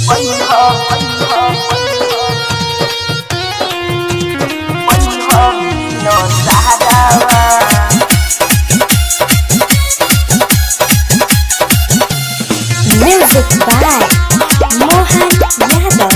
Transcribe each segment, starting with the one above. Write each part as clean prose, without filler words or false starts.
Music by Mohan Yadav।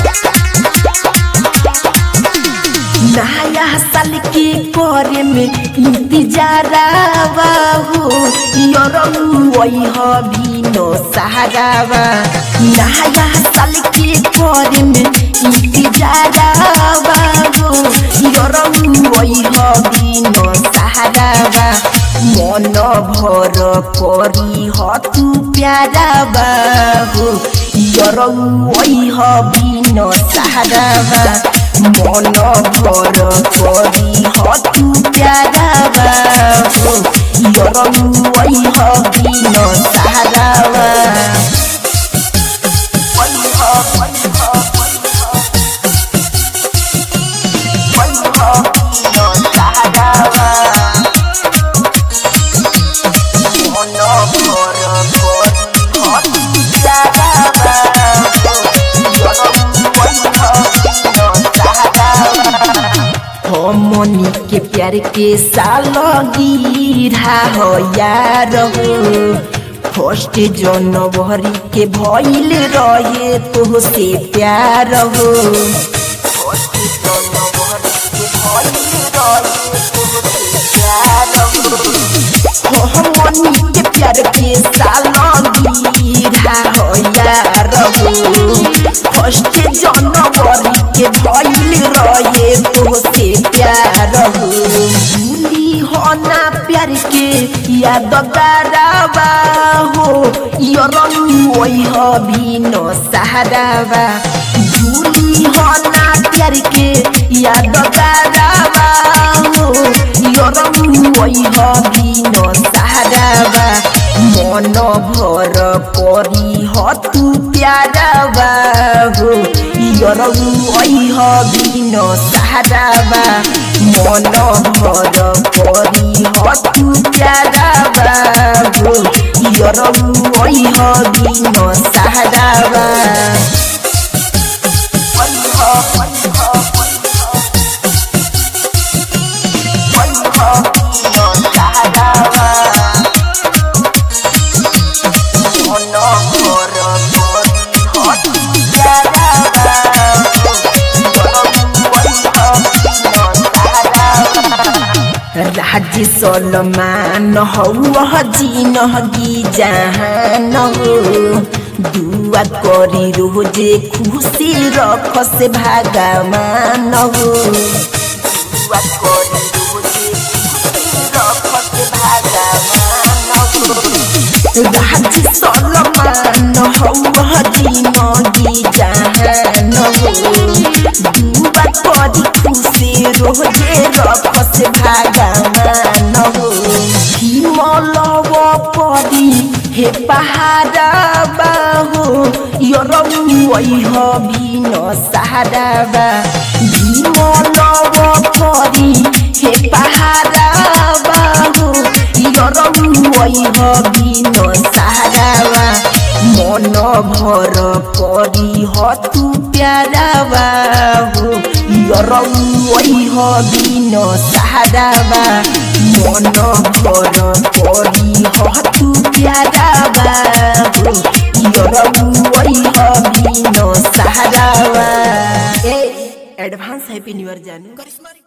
नया साल के करे में इंतजार हो वही भी नो सहारावा। नया साल के करे में इंतजार हो वही भी नो सहारावा। मन भर करी हो तू प्यारा बाबू वही भी नो सहारावा। मन भर करी हो तू प्यारा बाबू वही भी नो सहारावा। मनी के प्यार के साल गिरा हो यार हो। फर्स्ट जनवरी के भइल रहे तो से प्यार हो। मनी के प्यार के साल गिरा हो यार हो। फर्स्ट जनवरी के भइल रहे तो से प्यार हो। भूली हो ना प्यार के यादगारवा हो वही भी नो सहारावा। भूली हो ना प्यार के यादगारवा हो वही भी नो सहारावा। मन भर करी हो तू प्यारा बाबू वही भी नो सहारावा। मन भर करी हो तू प्यारा बाबू वही भी नो सहारावा। राजी सलमान हौ जिनगी जहान हो। दुआ करी रोजे खुशी रख से भगवान हो। दुआ करी रोजे खुशी रख से भगवान हो। राजी सलमान हौ जिनगी जहान हो। दुआ करी खुशी रोजे रख से भगवान हो। हिमलव परी हे पहाड़ा बाहो वही भी नो सहारावा। हिमलव परी हे पहाड़ा बाहो वही भी नो सहारावा। मन भर करी हो तू प्यारा बाबू वही भी नो सहारावा। मन भर करी हो तू प्यारा बाबू वही भी नो सहारावा। एडवांस हैप्पी न्यू ईयर जानू।